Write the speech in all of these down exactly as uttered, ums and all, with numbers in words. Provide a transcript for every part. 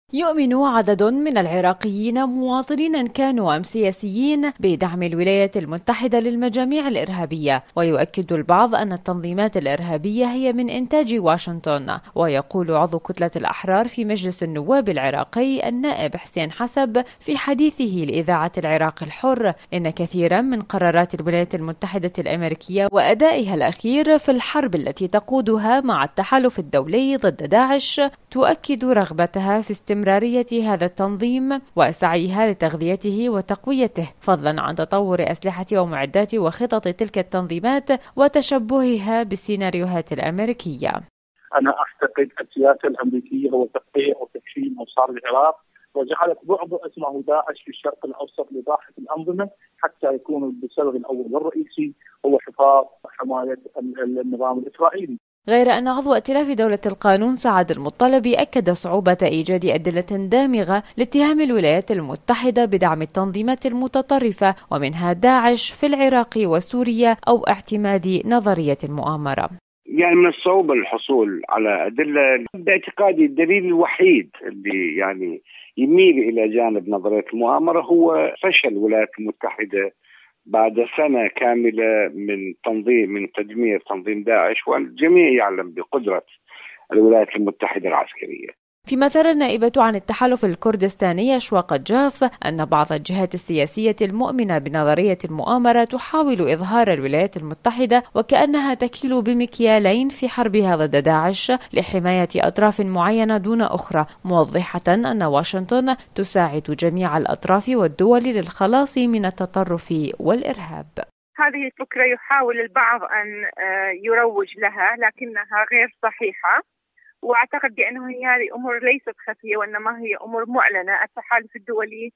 يؤمن عدد من العراقيين مواطنين كانوا أم سياسيين بدعم الولايات المتحدة للمجاميع الإرهابية، ويؤكد البعض أن التنظيمات الإرهابية هي من إنتاج واشنطن. ويقول عضو كتلة الأحرار في مجلس النواب العراقي النائب حسين حسب في حديثه لإذاعة العراق الحر إن كثيرا من قرارات الولايات المتحدة الأمريكية وأدائها الأخير في الحرب التي تقودها مع التحالف الدولي ضد داعش تؤكد رغبتها في استمرارية هذا التنظيم وسعيها لتغذيته وتقويته، فضلا عن تطور أسلحة ومعدات وخطط تلك التنظيمات وتشبهها بالسيناريوهات الأمريكية. أنا أعتقد السياسة الأمريكية هو تقطيع وتكفير مسار العراق، وجعلت بعض اسمه داعش في الشرق الأوسط لضاحة الأنظمة حتى يكون السبب الأول والرئيسي هو حفاظ وحماية النظام الإسرائيلي. غير أن عضو ائتلاف دولة القانون سعد المطلبي أكد صعوبة إيجاد أدلة دامغة لاتهام الولايات المتحدة بدعم التنظيمات المتطرفة ومنها داعش في العراق وسوريا أو اعتماد نظرية المؤامرة. يعني من الصعوبة الحصول على أدلة. باعتقادي الدليل الوحيد اللي يعني يميل إلى جانب نظرية المؤامرة هو فشل الولايات المتحدة بعد سنة كاملة من تنظيم من تدمير تنظيم داعش، والجميع يعلم بقدرة الولايات المتحدة العسكرية. فيما ترى النائبة عن التحالف الكردستاني أشواق جاف أن بعض الجهات السياسية المؤمنة بنظرية المؤامرة تحاول إظهار الولايات المتحدة وكأنها تكيل بمكيالين في حربها ضد داعش لحماية أطراف معينة دون أخرى، موضحة أن واشنطن تساعد جميع الأطراف والدول للخلاص من التطرف والإرهاب. هذه الفكرة يحاول البعض أن يروج لها لكنها غير صحيحة، وأعتقد بأنه هذه أمور ليست خفية وإنما هي أمور معلنة. التحالف الدولي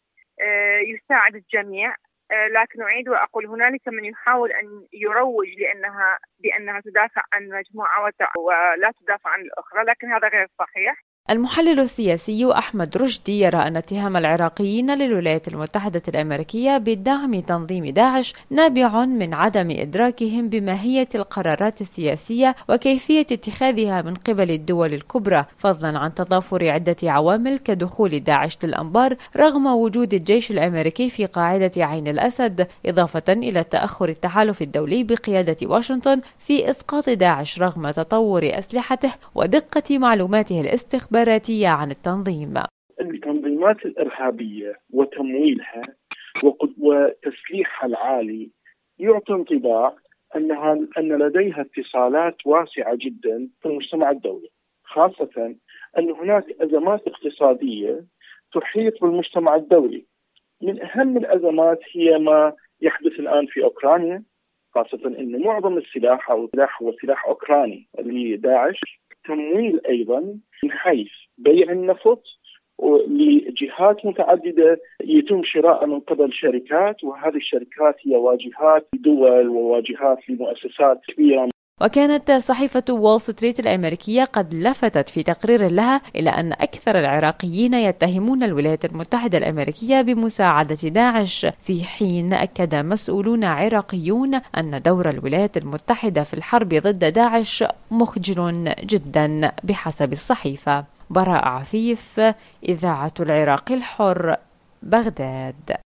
يساعد الجميع، لكن أعيد وأقول هنالك من يحاول أن يروج لأنها بأنها تدافع عن مجموعة ولا تدافع عن الأخرى، لكن هذا غير صحيح. المحلل السياسي أحمد رشدي يرى أن اتهام العراقيين للولايات المتحدة الأمريكية بدعم تنظيم داعش نابع من عدم إدراكهم بماهية القرارات السياسية وكيفية اتخاذها من قبل الدول الكبرى، فضلا عن تضافر عدة عوامل كدخول داعش للأنبار رغم وجود الجيش الأمريكي في قاعدة عين الأسد، إضافة إلى تأخر التحالف الدولي بقيادة واشنطن في إسقاط داعش رغم تطور أسلحته ودقة معلوماته الاستخبارية عن التنظيم. التنظيمات الإرهابية وتمويلها وتسليحها العالي يعطي انطباع أنها أن لديها اتصالات واسعة جدا في المجتمع الدولي، خاصة أن هناك أزمات اقتصادية تحيط بالمجتمع الدولي. من أهم الأزمات هي ما يحدث الآن في أوكرانيا، خاصة أن معظم السلاح أو السلاح هو سلاح أوكراني لداعش. تمويل أيضا من حيث بيع النفط لجهات متعددة يتم شراء من قبل شركات، وهذه الشركات هي واجهات لدول وواجهات لمؤسسات كبيرة. وكانت صحيفة وول ستريت الأمريكية قد لفتت في تقرير لها إلى أن أكثر العراقيين يتهمون الولايات المتحدة الأمريكية بمساعدة داعش، في حين أكد مسؤولون عراقيون أن دور الولايات المتحدة في الحرب ضد داعش مخجل جدا بحسب الصحيفة. براء عفيف، إذاعة العراق الحر، بغداد.